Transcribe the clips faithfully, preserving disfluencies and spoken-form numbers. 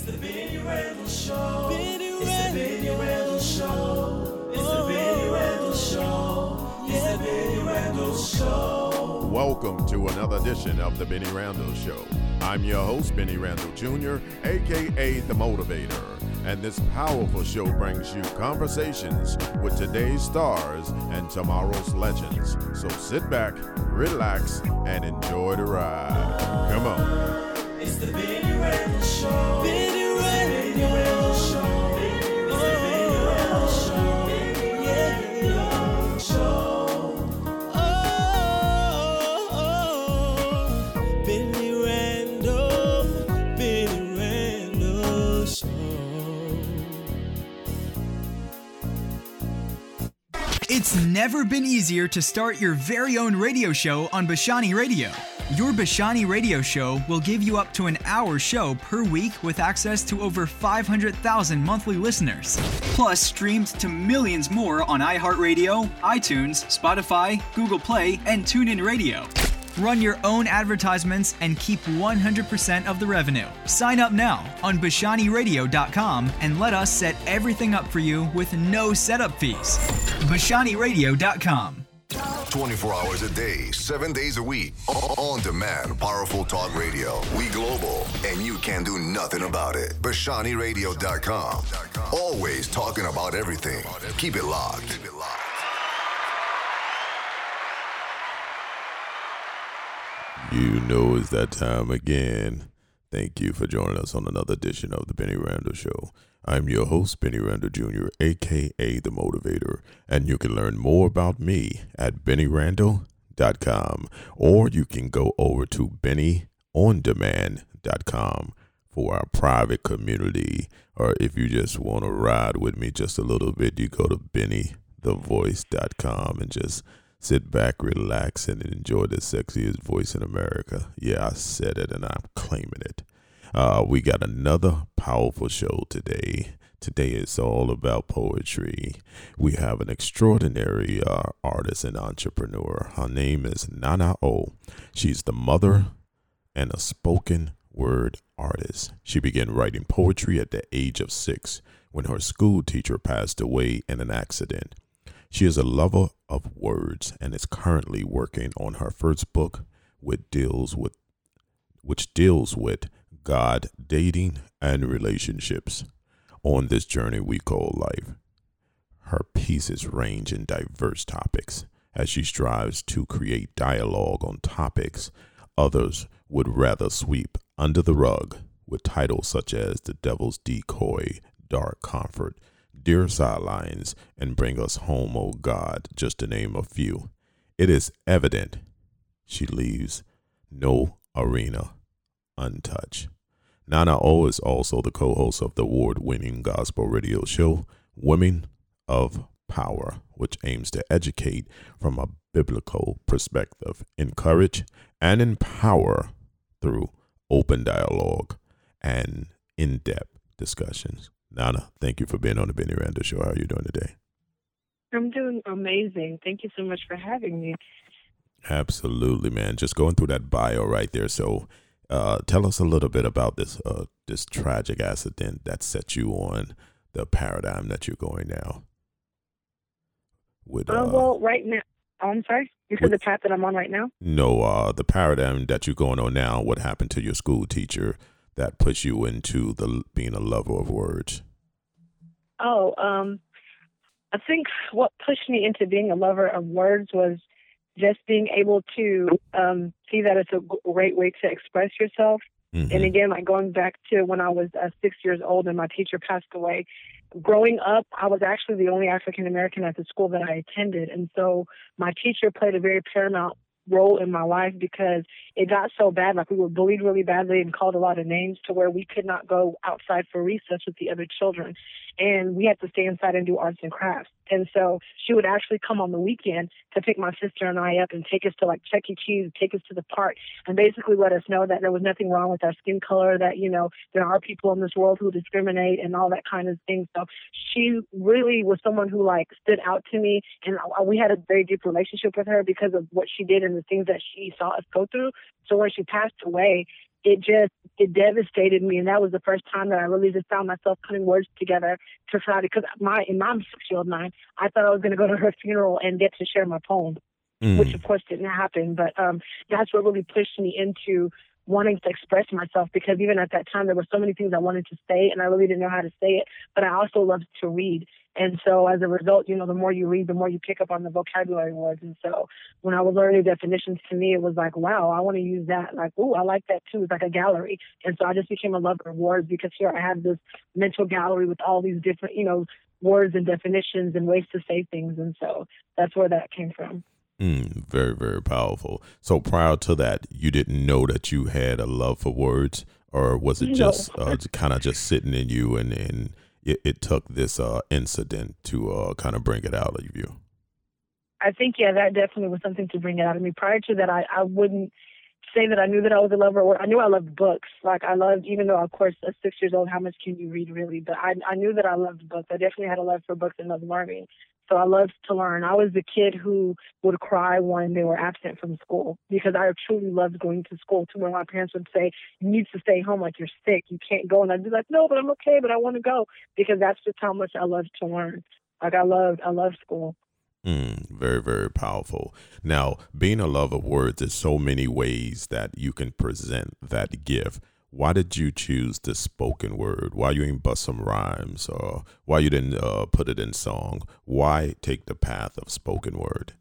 It's the Benny Randall Show. Benny it's the Benny Randall Show. It's the Benny Randall Show. It's the Benny Randall Show. Welcome to another edition of the Benny Randall Show. I'm your host, Benny Randall Junior, a k a. The Motivator. And this powerful show brings you conversations with today's stars and tomorrow's legends. So sit back, relax, and enjoy the ride. Come on. It's the Benny Randall Show. Benny Randall Show. It's the Benny Randall Show. Benny Randall Show. Oh, oh, oh. Benny Randall. Benny Randall Show. It's never been easier to start your very own radio show on Bashani Radio. Your Bashani Radio Show will give you up to an hour show per week with access to over five hundred thousand monthly listeners. Plus, streamed to millions more on iHeartRadio, iTunes, Spotify, Google Play, and TuneIn Radio. Run your own advertisements and keep one hundred percent of the revenue. Sign up now on Bashani Radio dot com and let us set everything up for you with no setup fees. Bashani Radio dot com. twenty-four hours a day, seven days a week. On demand, powerful talk radio. We global, and you can do nothing about it. Bashani Radio dot com. Always talking about everything. Keep it locked. Keep it locked. You know it's that time again. Thank you for joining us on another edition of the Benny Randall Show. I'm your host, Benny Randall Junior, a k a. The Motivator, and you can learn more about me at Benny Randall dot com, or you can go over to Benny On Demand dot com for our private community, or if you just want to ride with me just a little bit, you go to Benny The Voice dot com and just sit back, relax, and enjoy the sexiest voice in America. Yeah, I said it, and I'm claiming it. Uh, we got another powerful show today. Today is all about poetry. We have an extraordinary uh, artist and entrepreneur. Her name is Nana O. She's the mother and a spoken word artist. She began writing poetry at the age of six when her school teacher passed away in an accident. She is a lover of words and is currently working on her first book, which deals with, which deals with God, dating, and relationships. On this journey we call life, her pieces range in diverse topics as she strives to create dialogue on topics others would rather sweep under the rug, with titles such as The Devil's Decoy, Dark Comfort, Dear Sidelines, and Bring Us Home, Oh God, just to name a few. It is evident she leaves no arena untouched. Nana O is also the co-host of the award-winning gospel radio show, Women of Power, which aims to educate from a biblical perspective, encourage, and empower through open dialogue and in-depth discussions. Nana, thank you for being on the Benny Randall Show. How are you doing today? I'm doing amazing. Thank you so much for having me. Absolutely, man. Just going through that bio right there. So uh, tell us a little bit about this uh, this tragic accident that set you on the paradigm that you're going now. With, uh, uh, well, right now, oh, I'm sorry? You said with, the path that I'm on right now? No, uh, the paradigm that you're going on now, what happened to your school teacher that pushed you into the being a lover of words? Oh, um, I think what pushed me into being a lover of words was just being able to um, see that it's a great way to express yourself. Mm-hmm. And again, like going back to when I was uh, six years old and my teacher passed away, growing up, I was actually the only African American at the school that I attended. And so my teacher played a very paramount role in my life because it got so bad, like we were bullied really badly and called a lot of names to where we could not go outside for recess with the other children. And we had to stay inside and do arts and crafts. And so she would actually come on the weekend to pick my sister and I up and take us to like Chuck E. Cheese, take us to the park, and basically let us know that there was nothing wrong with our skin color, that, you know, there are people in this world who discriminate and all that kind of thing. So she really was someone who like stood out to me, and we had a very deep relationship with her because of what she did and the things that she saw us go through. So when she passed away, it just, it devastated me. And that was the first time that I really just found myself putting words together to try to, because my, in my six-year-old mind, I thought I was going to go to her funeral and get to share my poem, Mm. which of course didn't happen. But um, that's what really pushed me into wanting to express myself, because even at that time, there were so many things I wanted to say and I really didn't know how to say it, but I also loved to read. And so as a result, you know, the more you read, the more you pick up on the vocabulary words. And so when I was learning definitions, to me, it was like, wow, I want to use that. Like, ooh, I like that too. It's like a gallery. And so I just became a lover of words, because here I have this mental gallery with all these different, you know, words and definitions and ways to say things. And so that's where that came from. Mm, very, very powerful. So prior to that, you didn't know that you had a love for words, or was it No. just uh, kind of just sitting in you, and, and it, it took this uh, incident to uh, kind of bring it out of you? I think, yeah, that definitely was something to bring it out of me. Prior to that, I, I wouldn't say that I knew that I was a lover. Or I knew I loved books. Like, I loved, even though, of course, at six years old, how much can you read, really? But I, I knew that I loved books. I definitely had a love for books and loved learning. So I loved to learn. I was the kid who would cry when they were absent from school, because I truly loved going to school, to where my parents would say, you need to stay home, like you're sick. You can't go. And I'd be like, no, but I'm okay, but I want to go, because that's just how much I loved to learn. Like, I loved, I loved school. Mm, very, very powerful. Now, being a lover of words, there's so many ways that you can present that gift. Why did you choose the spoken word? Why you didn't bust some rhymes? Or why you didn't uh, put it in song? Why take the path of spoken word?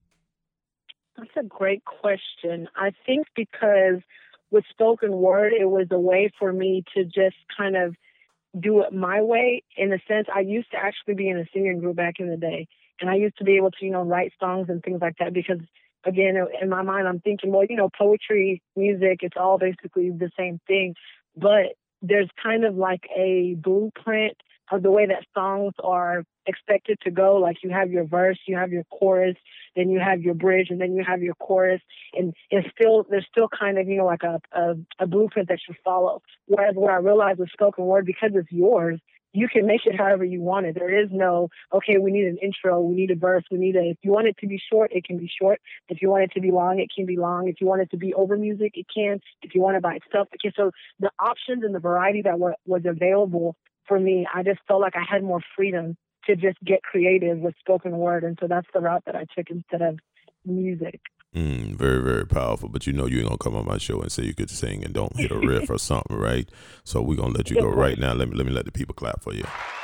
That's a great question. I think because with spoken word, it was a way for me to just kind of do it my way. In a sense, I used to actually be in a singing group back in the day. And I used to be able to, you know, write songs and things like that, because, again, in my mind, I'm thinking, well, you know, poetry, music, it's all basically the same thing. But there's kind of like a blueprint of the way that songs are expected to go. Like, you have your verse, you have your chorus, then you have your bridge, and then you have your chorus. And it's still, there's still kind of, you know, like a, a, a blueprint that you follow. Whereas what I realized with spoken word, because it's yours, you can make it however you want it. There is no, okay, we need an intro, we need a verse, we need a, if you want it to be short, it can be short. If you want it to be long, it can be long. If you want it to be over music, it can. If you want it by itself, it can. So the options and the variety that were, was available for me, I just felt like I had more freedom to just get creative with spoken word. And so that's the route that I took instead of music. Mm, very, very powerful. But you know you ain't gonna come on my show and say you could sing and don't hit a riff or something, right? So we're gonna let you go right now. Let me let me let the people clap for you.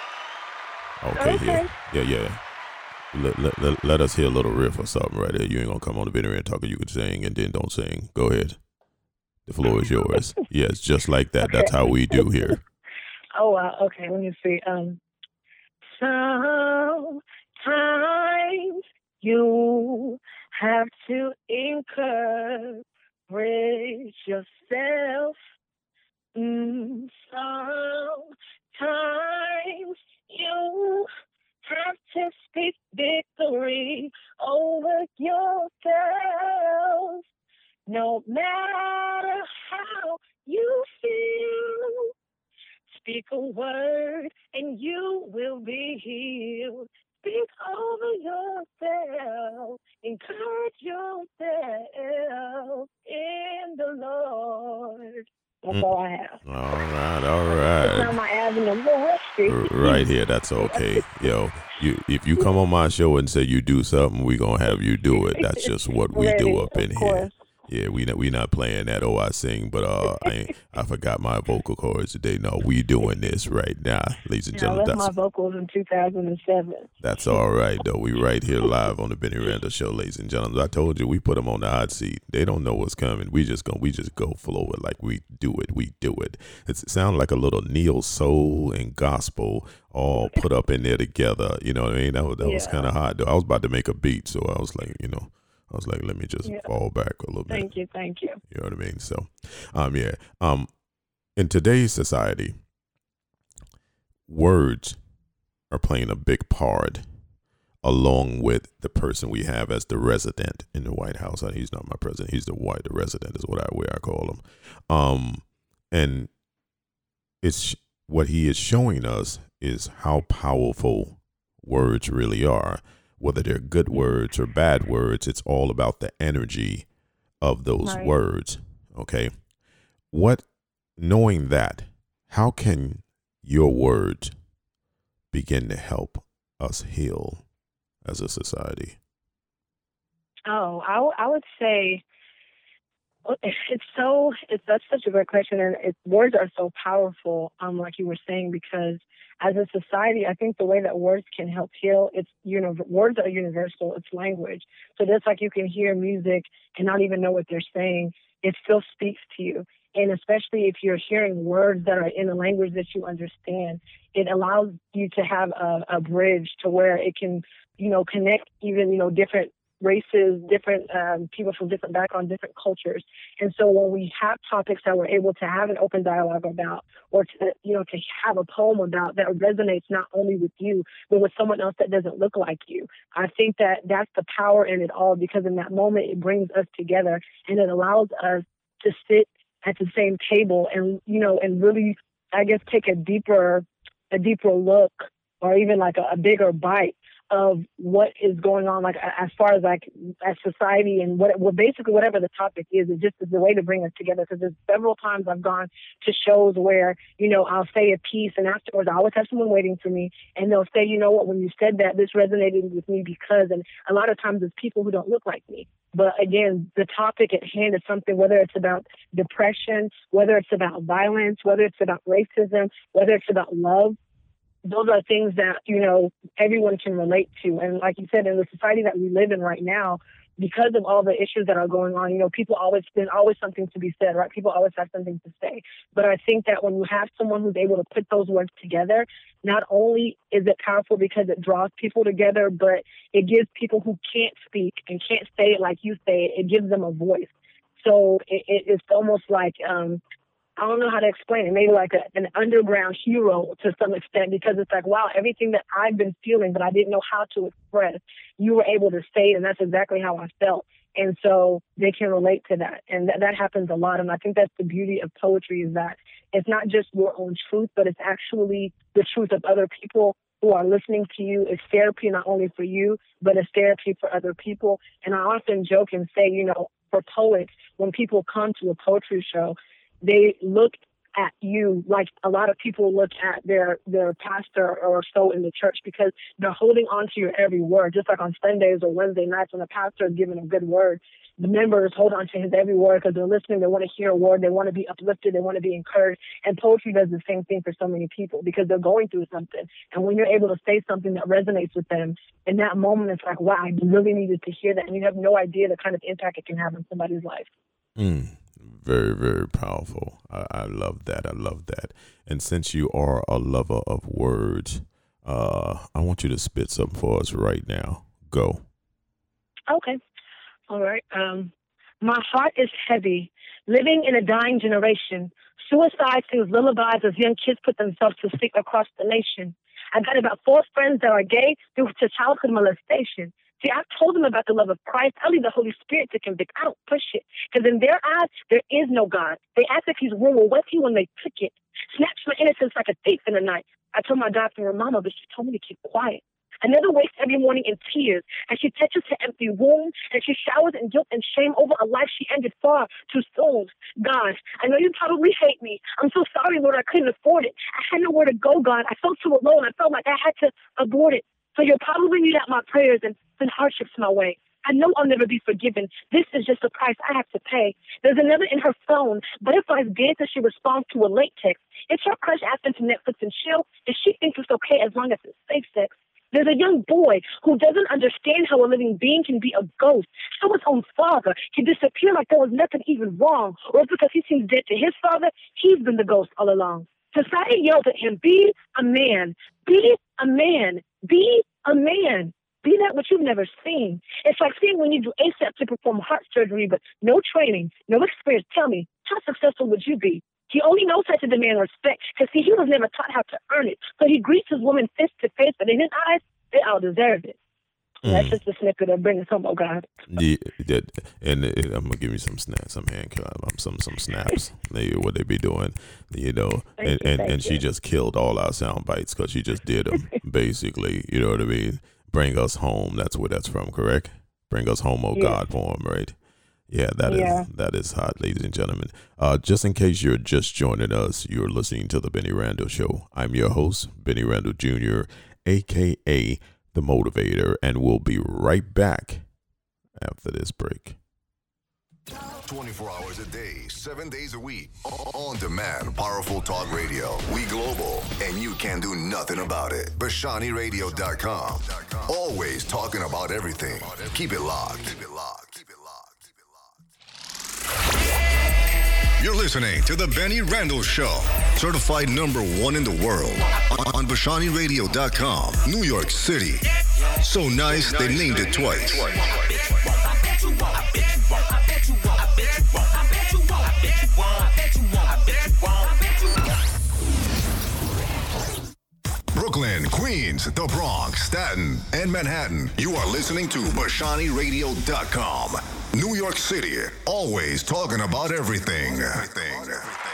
Okay, Okay. yeah, yeah, yeah. Let, let, let, let us hear a little riff or something right there. You ain't gonna come on the video and talk, you could sing and then don't sing. Go ahead. The floor is yours. Yes, just like that. Okay. That's how we do here. Oh, wow. Okay, let me see. Um, sometimes you have to encourage yourself. Mm, sometimes you have to speak victory over yourself. No matter how you feel, speak a word and you will be healed. Speak over yourself. Encourage yourself in the Lord. That's Mm. all I have. All right, all It's not right. my avenue. I'm rusty. R- Right here, that's okay. Yo, you if you come on my show and say you do something, we gonna have you do it. That's just what we do Ready, up in of here. course. Yeah, we not we not playing that. Oh, I sing, but uh, I ain't, I forgot my vocal cords today. No, we doing this right now, ladies and I gentlemen. left my That's vocals in two thousand seven. that's all right though. We right here live on the Benny Randall Show, ladies and gentlemen. I told you we put them on the hot seat. They don't know what's coming. We just go we just go flow it like we do it. We do it. It's, it sounds like a little neo soul and gospel all put up in there together. You know what I mean? That was that was Yeah. kind of hot though. I was about to make a beat, so I was like, you know. I was like, let me just Yeah. fall back a little bit. Thank you, thank you. You know what I mean? So, um, yeah. Um, in today's society, words are playing a big part, along with the person we have as the resident in the White House. Uh, He's not my president. He's the white. The resident is what I way I call him. Um, and it's what he is showing us is how powerful words really are. Whether they're good words or bad words, it's all about the energy of those Right. words. Okay. what, knowing that, how can your words begin to help us heal as a society? Oh, I, w- I would say it's so it's that's such a great question, and it's, words are so powerful. Um, like you were saying, because as a society, I think the way that words can help heal, it's you know, words are universal. It's language. So just like you can hear music and not even know what they're saying, it still speaks to you. And especially if you're hearing words that are in a language that you understand, it allows you to have a, a bridge to where it can, you know, connect even, you know, different races, different um, people from different backgrounds, different cultures. And so when we have topics that we're able to have an open dialogue about, or to, you know, to have a poem about that resonates not only with you, but with someone else that doesn't look like you, I think that that's the power in it all, because in that moment it brings us together and it allows us to sit at the same table and, you know, and really, I guess, take a deeper, a deeper look, or even like a, a bigger bite of what is going on, like as far as like as society and what, well, basically whatever the topic is, it just is a way to bring us together. Because there's several times I've gone to shows where, you know, I'll say a piece and afterwards I always have someone waiting for me and they'll say, you know what, when you said that, this resonated with me because, and a lot of times it's people who don't look like me. But again, the topic at hand is something, whether it's about depression, whether it's about violence, whether it's about racism, whether it's about love. Those are things that, you know, everyone can relate to. And like you said, in the society that we live in right now, because of all the issues that are going on, you know, people always, there's always something to be said, right? People always have something to say. But I think that when you have someone who's able to put those words together, not only is it powerful because it draws people together, but it gives people who can't speak and can't say it like you say it, it gives them a voice. So it, it, it's almost like, um, I don't know how to explain it, maybe like a, an underground hero to some extent, because it's like, wow, everything that I've been feeling but I didn't know how to express, you were able to say it, and that's exactly how I felt. And so they can relate to that. And that, that happens a lot. And I think that's the beauty of poetry, is that it's not just your own truth, but it's actually the truth of other people who are listening to you. It's therapy not only for you, but it's therapy for other people. And I often joke and say, you know, for poets, when people come to a poetry show, they look at you like a lot of people look at their, their pastor or so in the church, because they're holding on to your every word. Just like on Sundays or Wednesday nights when the pastor is giving a good word, the members hold on to his every word because they're listening. They want to hear a word. They want to be uplifted. They want to be encouraged. And poetry does the same thing for so many people because they're going through something. And when you're able to say something that resonates with them, in that moment, it's like, wow, I really needed to hear that. And you have no idea the kind of impact it can have on somebody's life. Mm. Very, very powerful. I, I love that. I love that. And since you are a lover of words, uh, I want you to spit something for us right now. Go. Okay. All right. Um, my heart is heavy, living in a dying generation. Suicide sings lullabies as young kids put themselves to sleep across the nation. I got about four friends that are gay due to childhood molestation. See, I've told them about the love of Christ. I leave the Holy Spirit to convict. I don't push it. Because in their eyes, there is no God. They act like he's real. Well, what's he when they took it? Snatched my innocence like a thief in the night. I told my doctor and mama, but she told me to keep quiet. Another wakes every morning in tears, and she touches her empty womb, and she showers in guilt and shame over a life she ended far too soon. God, I know you probably hate me. I'm so sorry, Lord, I couldn't afford it. I had nowhere to go, God. I felt too alone. I felt like I had to abort it. So you'll probably need out my prayers and send hardships my way. I know I'll never be forgiven. This is just a price I have to pay. There's another in her phone. Butterflies dance as she responds to a late text. It's her crush asking to Netflix and chill, and she thinks it's okay as long as it's safe sex. There's a young boy who doesn't understand how a living being can be a ghost. How his own father can disappear like there was nothing even wrong. Or it's because he seems dead to his father, he's been the ghost all along. Society yells at him, be a man, be a man, be a man. Be that which you've never seen. It's like seeing when you do ASAP to perform heart surgery, but no training, no experience. Tell me, how successful would you be? He only knows how to demand respect because, see, he was never taught how to earn it. So he greets his woman face to face, but in his eyes, they all deserve it. Mm. That's just a snippet of bringing home, oh God. Yeah, that, and it, I'm gonna give you some snaps, some hand, some some snaps. They, what they be doing, you know, and you, and, and she just killed all our sound bites because she just did them, basically. You know what I mean? Bring us home. That's where that's from, correct? Bring us home, oh yeah. God, form, right? Yeah, that Yeah. is that is hot, ladies and gentlemen. Uh, just in case you're just joining us, you're listening to the Benny Randall Show. I'm your host, Benny Randall Junior, aka the Motivator, and we'll be right back after this break. twenty-four hours a day, seven days a week. On demand, powerful talk radio. We global, and you can do nothing about it. Bashani Radio dot com. Always talking about everything. Keep it locked. Keep it locked. Keep it locked. Keep it locked. You're listening to the Benny Randall Show. Certified number one in the world. On Bashani Radio dot com. New York City. So nice, they named it twice. Brooklyn, Queens, the Bronx, Staten, and Manhattan. You are listening to Bashani Radio dot com. New York City, always talking about everything. everything.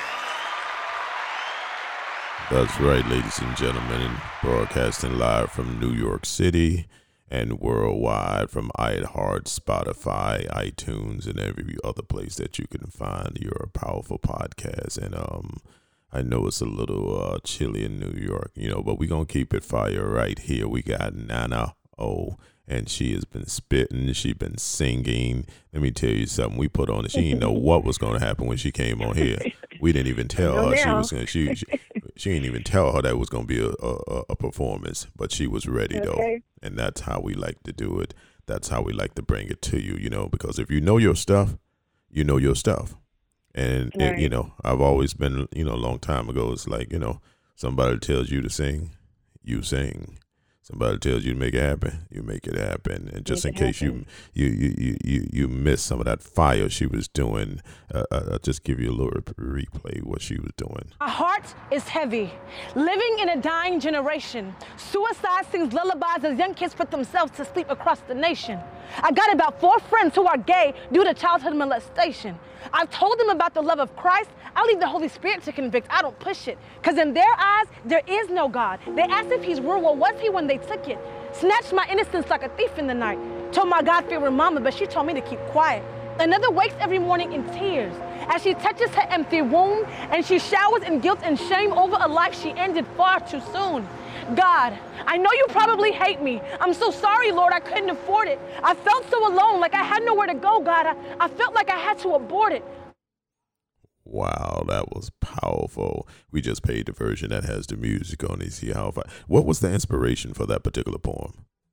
That's right, ladies and gentlemen, broadcasting live from New York City and worldwide from iHeart, Spotify, iTunes, and every other place that you can find your powerful podcast. And um, I know it's a little uh, chilly in New York, you know, but we're going to keep it fire right here. We got Nana O, and she has been spitting. She's been singing. Let me tell you something. We put on it. She didn't know what was going to happen when she came on here. We didn't even tell her she was going to, she, she, she didn't even tell her that was going to be a, a, a performance, but she was ready though. Okay. And that's how we like to do it. That's how we like to bring it to you, you know, because if you know your stuff, you know your stuff. And, Right. and, you know, I've always been, you know, a long time ago, it's like, you know, somebody tells you to sing, you sing. Somebody tells you to make it happen, you make it happen. And just Make in it case you, you you you you you miss some of that fire she was doing, uh, uh, I'll just give you a little replay what she was doing. My heart is heavy. Living in a dying generation. Suicide sings lullabies as young kids put themselves to sleep across the nation. I got about four friends who are gay due to childhood molestation. I've told them about the love of Christ. I leave the Holy Spirit to convict. I don't push it. Because in their eyes, there is no God. They asked if he's real. Well, was he when they took it? Snatched my innocence like a thief in the night. Told my God-fearing mama, but she told me to keep quiet. Another wakes every morning in tears as she touches her empty womb and she showers in guilt and shame over a life she ended far too soon. God, I know you probably hate me. I'm so sorry, Lord, I couldn't afford it. I felt so alone, like I had nowhere to go, God. I, I felt like I had to abort it. Wow, that was powerful. We just played the version that has the music on it. See how far. What was the inspiration for that particular poem?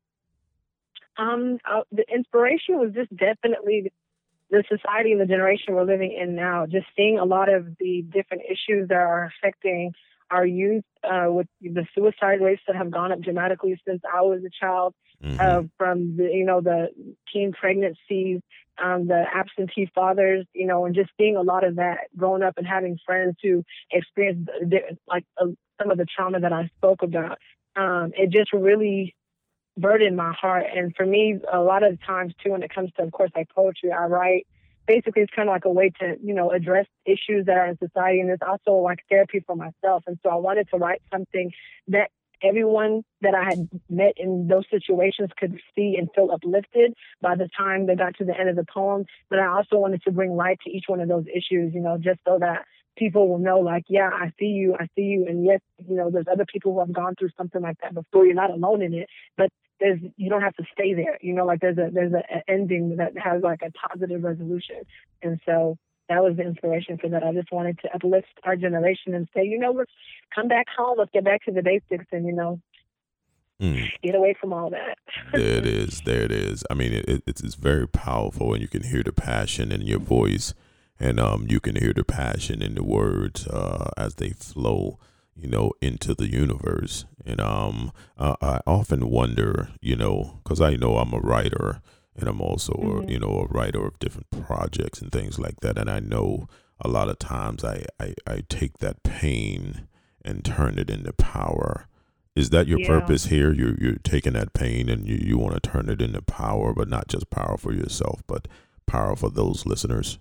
Um, uh, the inspiration was just definitely the society and the generation we're living in now. Just seeing a lot of the different issues that are affecting our youth, uh, with the suicide rates that have gone up dramatically since I was a child, Mm-hmm. uh, from the, you know, the teen pregnancies, um, the absentee fathers, you know, and just seeing a lot of that growing up and having friends who experienced like uh, some of the trauma that I spoke about. Um, it just really burdened my heart. And for me, a lot of times too, when it comes to, of course, like poetry, I write. Basically, it's kind of like a way to, you know, address issues that are in society. And it's also like therapy for myself. And so I wanted to write something that everyone that I had met in those situations could see and feel uplifted by the time they got to the end of the poem. But I also wanted to bring light to each one of those issues, you know, just so that people will know, like, yeah, I see you, I see you. And yes, you know, there's other people who have gone through something like that before. You're not alone in it, but there's, you don't have to stay there. You know, like there's a, there's a, an ending that has like a positive resolution. And so that was the inspiration for that. I just wanted to uplift our generation and say, you know, let's come back home. Let's get back to the basics and, you know, mm. get away from all that. There it is. There it is. I mean, it, it's, it's very powerful, and you can hear the passion in your voice, and um, you can hear the passion in the words uh, as they flow, you know, into the universe. And um, uh, I often wonder, you know, because I know I'm a writer, and I'm also, mm-hmm. you know, a writer of different projects and things like that. And I know a lot of times I, I, I take that pain and turn it into power. Is that your yeah. purpose here? You're, you're taking that pain and you, you want to turn it into power, but not just power for yourself, but power for those listeners?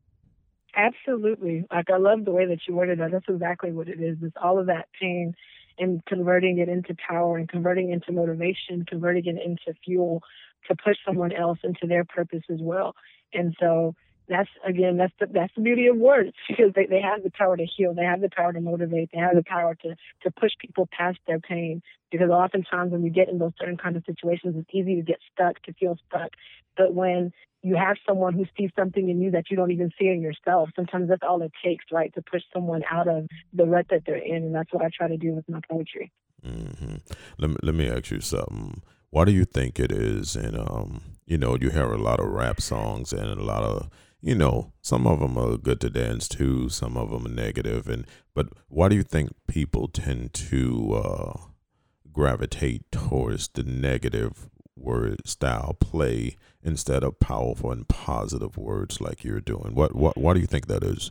Absolutely. Like, I love the way that you worded that. That's exactly what it is. It's all of that pain and converting it into power and converting it into motivation, converting it into fuel to push someone else into their purpose as well. And so, that's again, that's the that's the beauty of words, because they, they have the power to heal, they have the power to motivate, they have the power to to push people past their pain. Because oftentimes when you get in those certain kind of situations, it's easy to get stuck, to feel stuck. But when you have someone who sees something in you that you don't even see in yourself, sometimes that's all it takes, right, to push someone out of the rut that they're in. And that's what I try to do with my poetry. Mm-hmm. Let me let me ask you something. Why do you think it is? And um, you know, you hear a lot of rap songs and a lot of, you know, some of them are good to dance to, some of them are negative. And but why do you think people tend to uh, gravitate towards the negative word style play instead of powerful and positive words like you're doing? What what why do you think that is?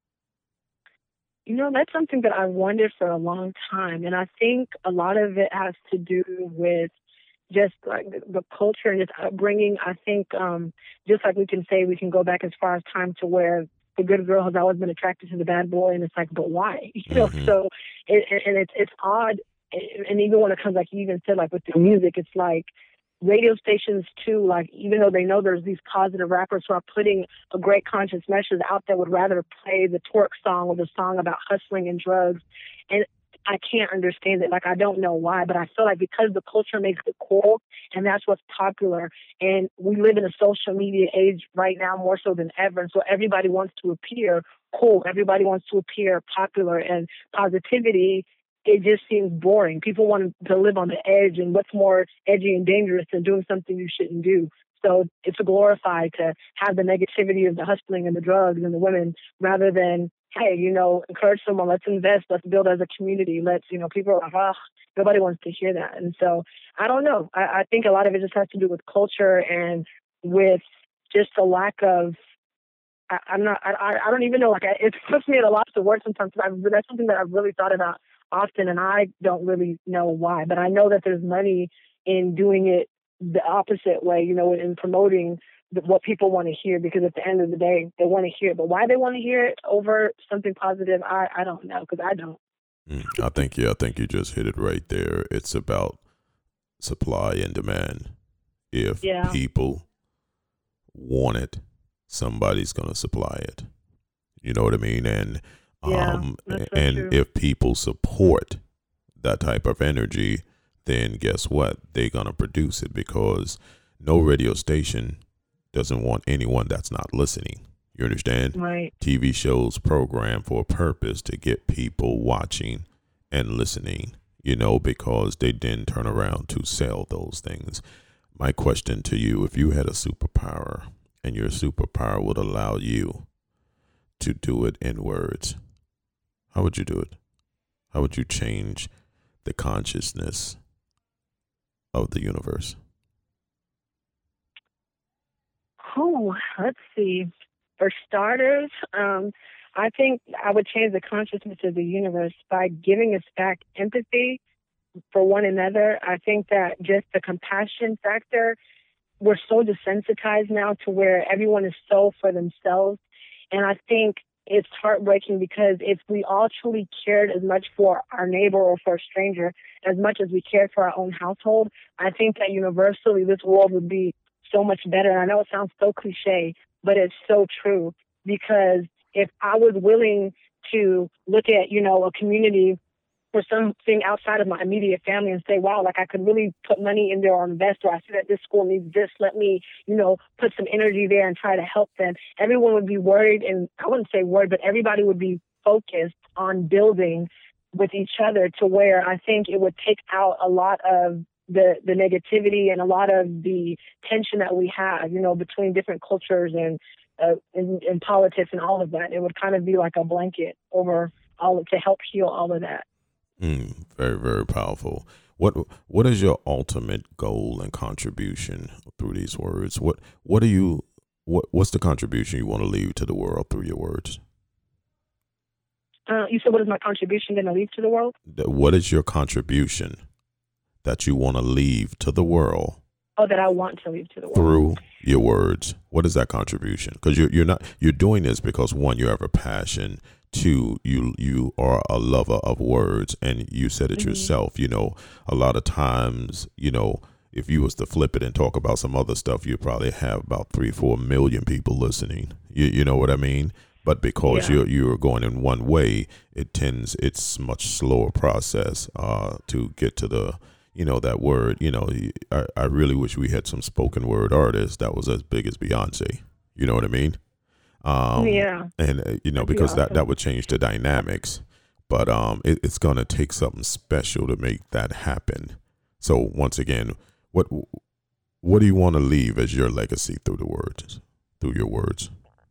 You know, that's something that I've wondered for a long time. And I think a lot of it has to do with just like the, the culture and its upbringing. I think um, just like we can say, we can go back as far as time to where the good girl has always been attracted to the bad boy. And it's like, but why? You know, Mm-hmm. so it, and it's, it's odd. And even when it comes, like you even said, like with the music, it's like, radio stations too, like even though they know there's these positive rappers who are putting a great conscious message out there, would rather play the twerk song or the song about hustling and drugs. And I can't understand it. Like, I don't know why, but I feel like because the culture makes it cool and that's what's popular, and we live in a social media age right now more so than ever. And so everybody wants to appear cool. Everybody wants to appear popular, and positivity, it just seems boring. People want to live on the edge, and what's more edgy and dangerous than doing something you shouldn't do? So it's glorified to have the negativity of the hustling and the drugs and the women, rather than, hey, you know, encourage someone, let's invest, let's build as a community. Let's, you know, people are like, oh, nobody wants to hear that. And so I don't know. I, I think a lot of it just has to do with culture and with just a lack of, I, I'm not, I, I don't even know, like, I, it puts me at a loss of words sometimes. I, that's something that I've really thought about often, and I don't really know why, but I know that there's money in doing it the opposite way, you know, in promoting the, what people want to hear, because at the end of the day, they want to hear it. But why they want to hear it over something positive, I, I don't know, because I don't. Mm, I think, yeah, I think you just hit it right there. It's about supply and demand. If Yeah. people want it, somebody's going to supply it. You know what I mean? And Yeah, um, that's so and true. if people support that type of energy, then guess what? They're going to produce it, because no radio station doesn't want anyone that's not listening. You understand? Right. T V shows program for a purpose, to get people watching and listening, you know, because they then turn around to sell those things. My question to you, if you had a superpower and your superpower would allow you to do it in words, how would you do it? How would you change the consciousness of the universe? Oh, let's see. For starters, um, I think I would change the consciousness of the universe by giving us back empathy for one another. I think that just the compassion factor, we're so desensitized now to where everyone is so for themselves. And I think it's heartbreaking, because if we all truly cared as much for our neighbor or for a stranger as much as we cared for our own household, I think that universally this world would be so much better. And I know it sounds so cliche, but it's so true, because if I was willing to look at, you know, a community or something outside of my immediate family and say, wow, like I could really put money in there or invest, or I see that this school needs this, let me, you know, put some energy there and try to help them. Everyone would be worried, and I wouldn't say worried, but everybody would be focused on building with each other, to where I think it would take out a lot of the, the negativity and a lot of the tension that we have, you know, between different cultures and, uh, in, in politics and all of that. It would kind of be like a blanket over all to help heal all of that. Mm, very, very powerful. What What is your ultimate goal and contribution through these words? What What do you what What's the contribution you want to leave to the world through your words? Uh, you said, what is my contribution going to leave to the world? That- What is your contribution that you want to leave to the world Oh, that I want to leave to the world. through your words? What is that contribution? Because you're you're not you're doing this because, one, you have a passion. Two, you you are a lover of words, and you said it Mhm. yourself. You know, a lot of times, you know, if you was to flip it and talk about some other stuff, you'd probably have about three, four million people listening. You, you know what I mean? But because Yeah. you're you're going in one way, it tends it's much slower process uh, to get to the you know that word. You know, I, I really wish we had some spoken word artists that was as big as Beyonce. You know what I mean? Um, Yeah. And uh, you know That'd be because that awesome. that would change the dynamics. But um, it, it's gonna take something special to make that happen. So once again, what what do you want to leave as your legacy through the words, through your words?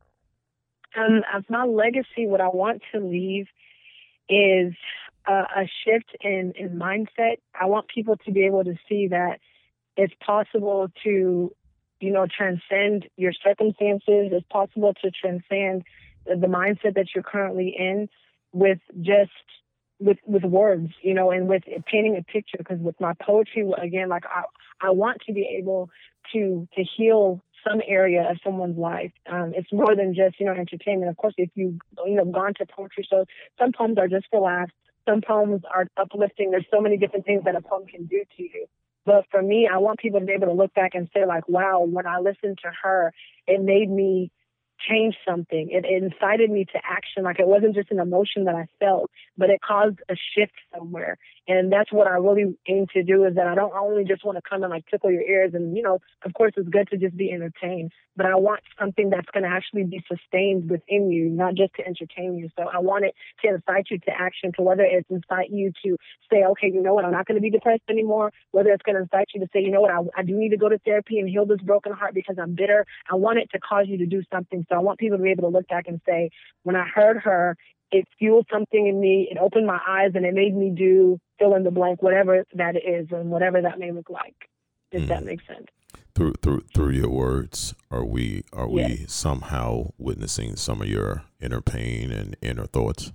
Um, as my legacy, what I want to leave is uh, a shift in, in mindset. I want people to be able to see that it's possible to, you know, transcend your circumstances. It's possible to transcend the, the mindset that you're currently in with just with with words, you know, and with painting a picture. Because with my poetry, again, like I, I want to be able to to heal some area of someone's life. Um, it's more than just, you know, entertainment. Of course, if you, you know, gone to poetry shows, some poems are just for laughs. Some poems are uplifting. There's so many different things that a poem can do to you. But for me, I want people to be able to look back and say, like, wow, when I listened to her, it made me change something. It, it incited me to action. Like, it wasn't just an emotion that I felt, but it caused a shift somewhere. And that's what I really aim to do, is that I don't only just want to come and like tickle your ears. And, you know, of course, it's good to just be entertained, but I want something that's going to actually be sustained within you, not just to entertain you. So I want it to incite you to action, to whether it's incite you to say, okay, you know what, I'm not going to be depressed anymore, whether it's going to incite you to say, you know what, I, I do need to go to therapy and heal this broken heart because I'm bitter. I want it to cause you to do something. So I want people to be able to look back and say, when I heard her, it fueled something in me, it opened my eyes, and it made me do fill in the blank, whatever that is and whatever that may look like, if Mm. that makes sense. Through through through your words, are we are we Yes. somehow witnessing some of your inner pain and inner thoughts?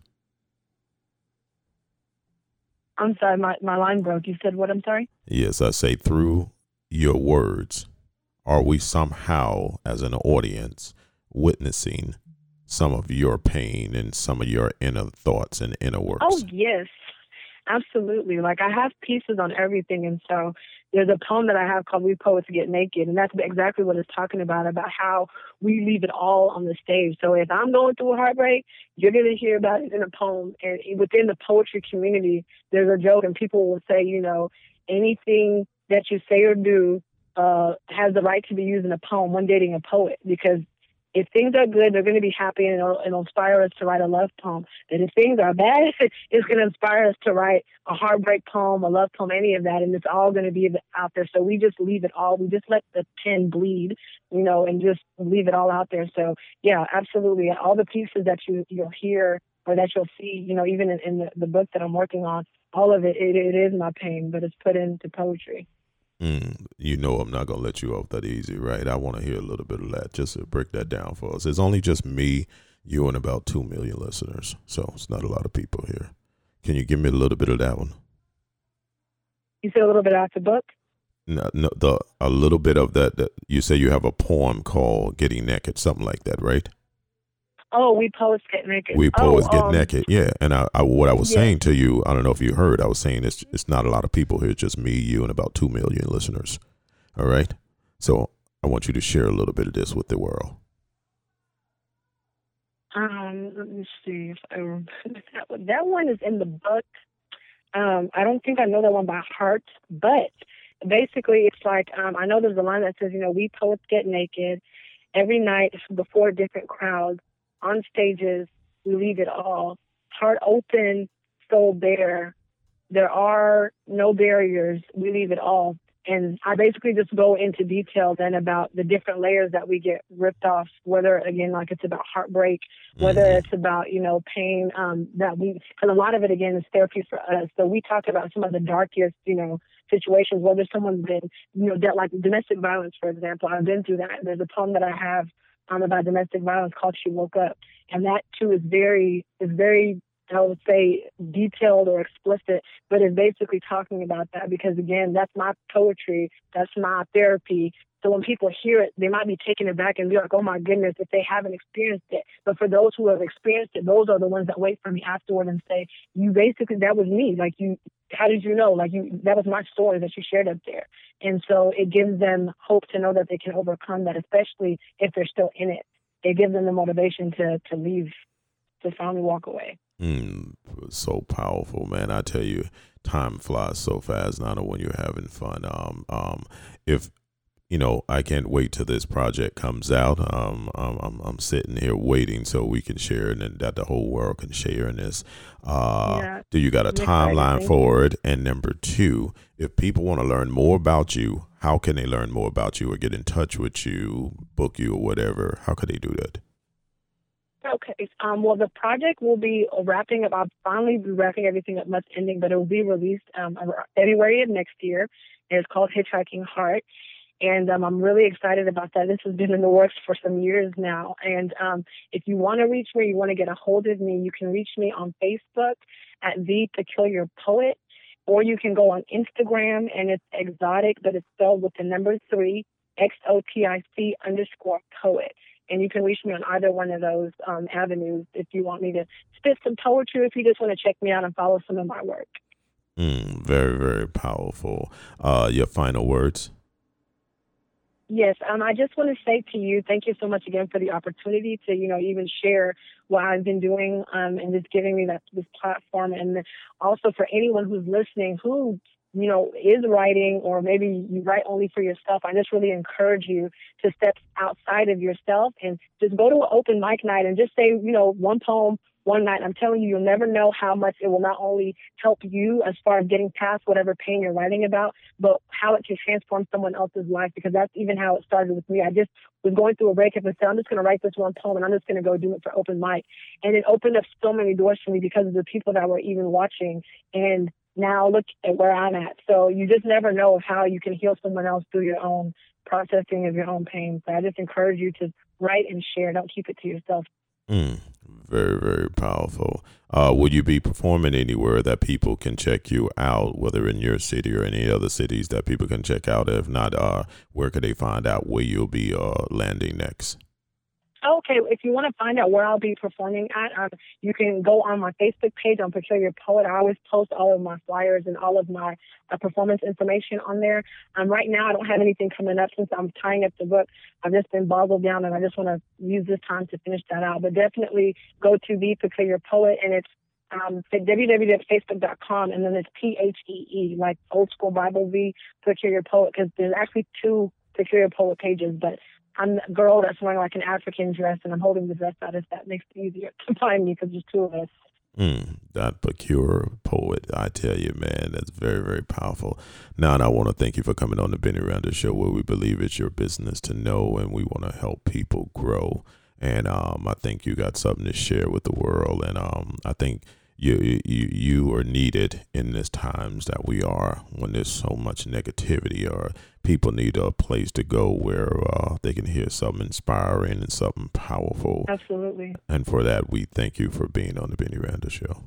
I'm sorry, my, my line broke. You said what? I'm sorry? Yes, I say through your words, are we somehow as an audience witnessing some of your pain and some of your inner thoughts and inner works? Oh, yes, absolutely. Like, I have pieces on everything. And so there's a poem that I have called We Poets Get Naked. And that's exactly what it's talking about, about how we leave it all on the stage. So if I'm going through a heartbreak, you're going to hear about it in a poem. And within the poetry community, there's a joke, and people will say, you know, anything that you say or do uh, has the right to be used in a poem when dating a poet, because if things are good, they're going to be happy, and it'll, it'll inspire us to write a love poem. And if things are bad, it's going to inspire us to write a heartbreak poem, a love poem, any of that. And it's all going to be out there. So we just leave it all. We just let the pen bleed, you know, and just leave it all out there. So, yeah, absolutely. All the pieces that you, you'll hear or that you'll see, you know, even in, in the, the book that I'm working on, all of it, it, it is my pain, but it's put into poetry. Mm, you know I'm not going to let you off that easy, right? I want to hear a little bit of that. Just to break that down for us. It's only just me, you, and about two million listeners. So it's not a lot of people here. Can you give me a little bit of that one? You said a little bit out the book? No, no, the a little bit of that, that. You say you have a poem called Getting Naked, something like that, right? Oh, We Poets Get Naked. We Poets oh, Get um, Naked, yeah. And I, I, what I was yeah. saying to you, I don't know if you heard, I was saying it's, it's not a lot of people here, it's just me, you, and about two million listeners. All right? So I want you to share a little bit of this with the world. Um, let me see if I remember that one. That one is in the book. Um, I don't think I know that one by heart, but basically it's like, um, I know there's a line that says, you know, we poets get naked every night before different crowds, on stages, we leave it all. Heart open, soul bare. There are no barriers, we leave it all. And I basically just go into detail then about the different layers that we get ripped off, whether, again, like it's about heartbreak, whether Mhm. it's about, you know, pain, um, that we, because a lot of it, again, is therapy for us. So we talk about some of the darkest, you know, situations, whether someone's been, you know, de- like domestic violence, for example. I've been through that. There's a poem that I have um, about domestic violence called She Woke Up. And that, too, is very, is very, I would say, detailed or explicit, but it's basically talking about that because, again, that's my poetry, that's my therapy. So when people hear it, they might be taken aback and be like, oh, my goodness, if they haven't experienced it. But for those who have experienced it, those are the ones that wait for me afterward and say, you basically, that was me. Like, you, how did you know? Like, you, that was my story that you shared up there. And so it gives them hope to know that they can overcome that, especially if they're still in it. It gives them the motivation to, to leave, to finally walk away. Mm, so powerful, man. I tell you, time flies so fast, not when you're having fun. Um, um, if you know, I can't wait till this project comes out. Um, I'm, I'm, I'm sitting here waiting so we can share it and that the whole world can share in this. Uh, Yeah, do you got a I'm excited. timeline Thank for it? And number two, if people want to learn more about you, how can they learn more about you or get in touch with you, book you or whatever? How could they do that? Okay. Um, well, the project will be wrapping up. I'll finally be wrapping everything up, much ending, but it will be released um, February of next year. It's called Hitchhiking Heart. And um, I'm really excited about that. This has been in the works for some years now. And um, if you want to reach me, you want to get a hold of me, you can reach me on Facebook at The Peculiar Poet, or you can go on Instagram, and it's exotic, but it's spelled with the number three, X O T I C underscore poet. And you can reach me on either one of those um, avenues if you want me to spit some poetry, if you just want to check me out and follow some of my work. Mm, very, very powerful. Uh, your final words? Yes, um, I just want to say to you, thank you so much again for the opportunity to, you know, even share what I've been doing um, and just giving me that this platform. And also for anyone who's listening who, you know, is writing, or maybe you write only for yourself, I just really encourage you to step outside of yourself and just go to an open mic night and just say, you know, one poem one night. I'm telling you, you'll never know how much it will not only help you as far as getting past whatever pain you're writing about, but how it can transform someone else's life, because that's even how it started with me. I just was going through a breakup and said, I'm just going to write this one poem and I'm just going to go do it for open mic. And it opened up so many doors for me because of the people that were even watching. And now look at where I'm at. So you just never know how you can heal someone else through your own processing of your own pain. So I just encourage you to write and share. Don't keep it to yourself. Mm, very, very powerful. Uh, will you be performing anywhere that people can check you out, whether in your city or any other cities that people can check out? If not, uh, where could they find out where you'll be uh, landing next? Okay, if you want to find out where I'll be performing at, um, you can go on my Facebook page on Peculiar Poet. I always post all of my flyers and all of my uh, performance information on there. Um, right now, I don't have anything coming up since I'm tying up the book. I've just been boggled down, and I just want to use this time to finish that out. But definitely go to The Peculiar Poet, and it's um, w w w dot facebook dot com, and then it's P H E E, like old school Bible V, Peculiar Poet, because there's actually two Peculiar Poet pages, but I'm a girl that's wearing like an African dress, and I'm holding the dress out, if that makes it easier to find me, because there's two of us. Mm, that Peculiar Poet, I tell you, man, that's very, very powerful. Now, and I want to thank you for coming on the Benny Randle Show, where we believe it's your business to know, and we want to help people grow. And um, I think you got something to share with the world, and um, I think you you you are needed in this times that we are, when there's so much negativity, or people need a place to go where uh, they can hear something inspiring and something powerful. Absolutely. And for that, we thank you for being on the Benny Randle Show.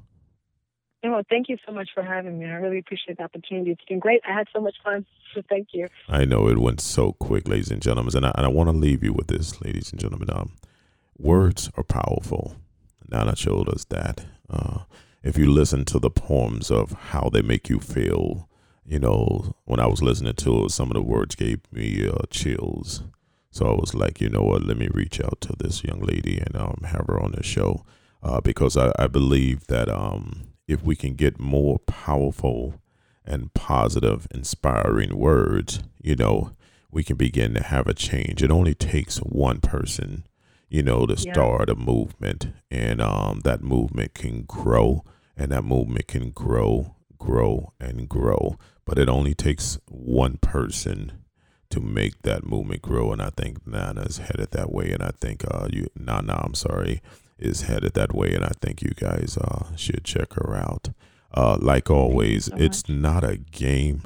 Oh, thank you so much for having me. I really appreciate the opportunity. It's been great. I had so much fun, so thank you. I know it went so quick, ladies and gentlemen, and I, and I want to leave you with this, ladies and gentlemen. Um, words are powerful. Nana showed us that. Uh, if you listen to the poems of how they make you feel, you know, when I was listening to it, some of the words gave me uh, chills. So I was like, you know what, let me reach out to this young lady and um, have her on the show, uh, because I, I believe that um, if we can get more powerful and positive, inspiring words, you know, we can begin to have a change. It only takes one person, you know, to start yeah. a movement, and um, that movement can grow, and that movement can grow, grow, and grow. But it only takes one person to make that movement grow, and I think Nana is headed that way, and I think uh, you, Nana, I'm sorry, is headed that way, and I think you guys uh, should check her out. Uh, like always, so it's not a game.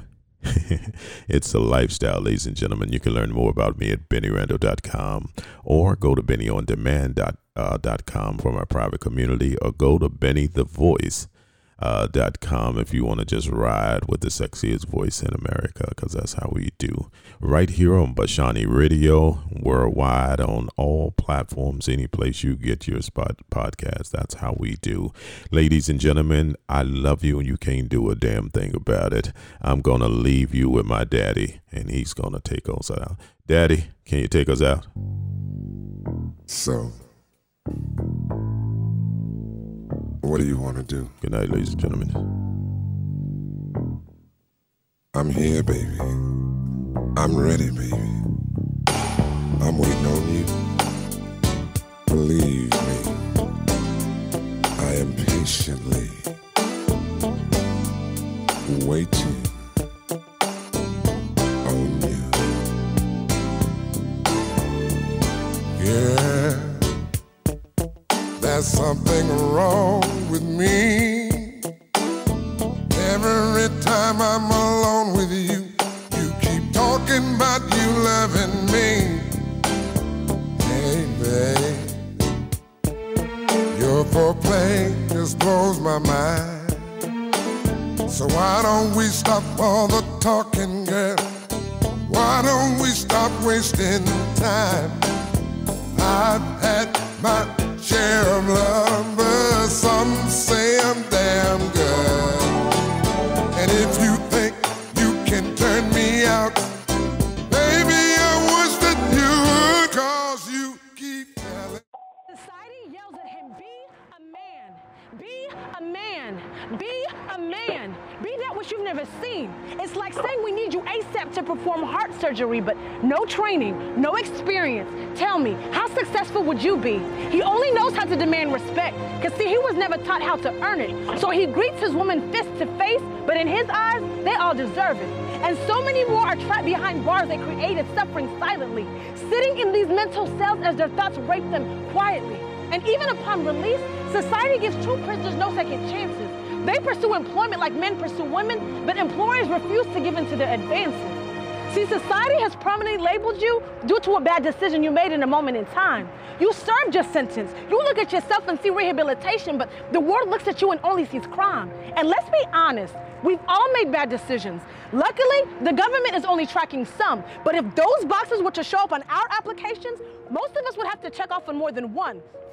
It's a lifestyle, ladies and gentlemen. You can learn more about me at benny randle dot com, or go to benny on demand dot com for my private community, or go to Benny the Voice uh, dot com if you want to just ride with the sexiest voice in America, because that's how we do. Right here on Bashani Radio, worldwide on all platforms, any place you get your spot podcast. That's how we do. Ladies and gentlemen, I love you and you can't do a damn thing about it. I'm going to leave you with my daddy, and he's going to take us out. Daddy, can you take us out? So, what do you want to do? Good night, ladies and gentlemen. I'm here, baby. I'm ready, baby. I'm waiting on you. Believe me, I am patiently waiting on you. Yeah, there's something wrong with me. Every time I'm alone with you, you keep talking about you loving me. Hey, babe, your foreplay just blows my mind. So why don't we stop all the talking, girl? Why don't we stop wasting time? I've had my share of lovers, some say I'm damn good. And if you think you can turn me out, baby, I wish that you would, 'cause you keep telling. Society yells at him, be a man, be a man, be a man, be that which you've never seen. It's like saying we need you ASAP to perform heart surgery, but no training, no experience. Tell me, how successful would you be? He only knows how to demand respect, because see, he was never taught how to earn it. So he greets his woman fist to face, but in his eyes, they all deserve it. And so many more are trapped behind bars they created, suffering silently, sitting in these mental cells as their thoughts rape them quietly. And even upon release, society gives true prisoners no second chances. They pursue employment like men pursue women, but employers refuse to give in to their advances. See, society has permanently labeled you due to a bad decision you made in a moment in time. You served your sentence. You look at yourself and see rehabilitation, but the world looks at you and only sees crime. And let's be honest, we've all made bad decisions. Luckily, the government is only tracking some, but if those boxes were to show up on our applications, most of us would have to check off on more than one.